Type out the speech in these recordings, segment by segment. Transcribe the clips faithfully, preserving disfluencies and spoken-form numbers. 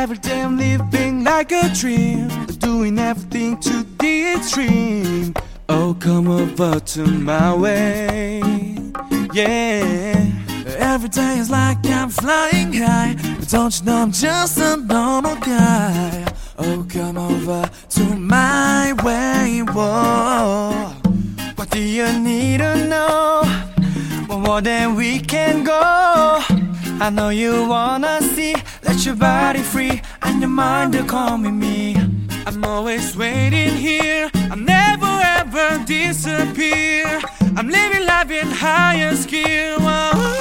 Every day I'm living like a dream, doing everything to the extreme. Oh, come over to my way, yeah. Every day is like I'm flying high, but don't you know I'm just a normal guy. Oh, come over to my way, whoa. What do you need to know? One more than we can go. I know you wanna see, let your body free and your mind to come with me. I'm always waiting here, I'll never ever disappear. I'm living life in highest gear. Whoa.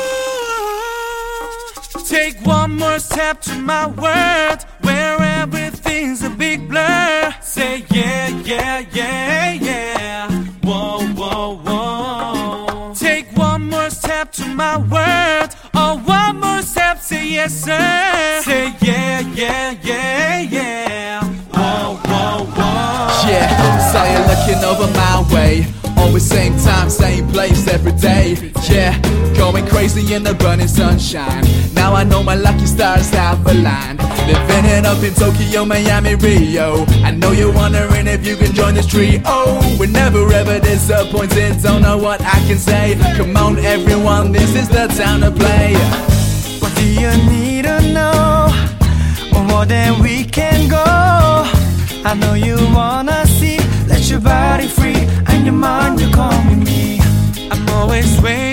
Take one more step to my world, where everything's a big blur. Say yeah, yeah, yeah, yeah. Whoa, whoa, whoa. Take one more step to my world. Oh, one more step, say yes, sir. Say yeah, yeah, yeah, yeah. Whoa, whoa, whoa. Yeah, so you're looking over my way. Always same time, same place every day. Yeah, going crazy in the burning sunshine. Now I know my lucky stars have aligned. Living it up in Tokyo, Miami, Rio. I know you're wondering if you can join this trio. We're never ever disappointed, don't know what I can say. Come on everyone, this is the time to play. What do you need to know? One more than we can go. I know you wanna see, let your body free and your mind to come with me. I'm always waiting.